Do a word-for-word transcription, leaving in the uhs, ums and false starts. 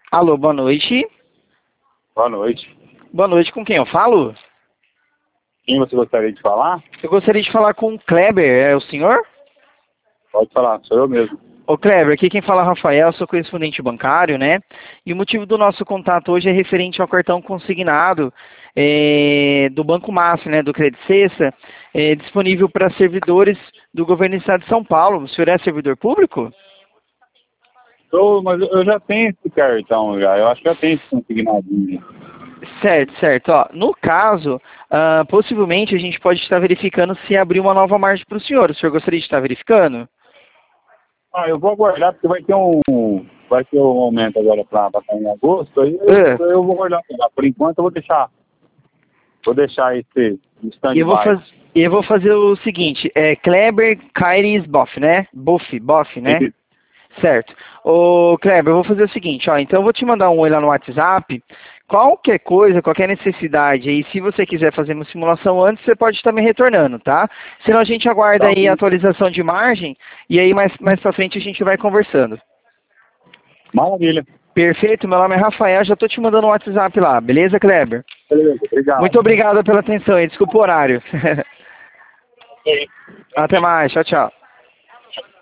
Alô, boa noite. Boa noite. Boa noite, com quem eu falo? Quem você gostaria de falar? Eu gostaria de falar com o Kleber, é o senhor? Pode falar, sou eu mesmo. Ô Kleber, aqui quem fala é o Rafael, sou correspondente bancário, né? E o motivo do nosso contato hoje é referente ao cartão consignado eh, do Banco Mafra, né, do Credit Cessa, eh, disponível para servidores do governo do estado de São Paulo. O senhor é servidor público? Sou, mas eu já tenho esse cartão já, eu acho que já tenho esse consignadinho. Certo, certo. Ó, no caso, ah, possivelmente a gente pode estar verificando se abrir uma nova margem para o senhor. O senhor gostaria de estar verificando? Ah, eu vou aguardar porque vai ter um, vai ter um aumento agora para sair em agosto, aí É. eu, eu vou aguardar. Por enquanto eu vou deixar, vou deixar esse Eu vou, stand-by. faz... eu vou fazer o seguinte, é Kleber Kairis Boff, né? Boff, Boff, né? Esse- Certo. Ô, Kleber, eu vou fazer o seguinte, ó, então eu vou te mandar um oi lá no WhatsApp. Qualquer coisa, qualquer necessidade aí, se você quiser fazer uma simulação antes, você pode estar me retornando, tá? Senão a gente aguarda Tá, aí a atualização de margem e aí mais, mais pra frente a gente vai conversando. maravilha. Perfeito, meu nome é Rafael, já tô te mandando um WhatsApp lá, beleza, Kleber? Beleza, obrigado. Muito obrigado pela atenção e desculpa o horário. Até mais, tchau, tchau.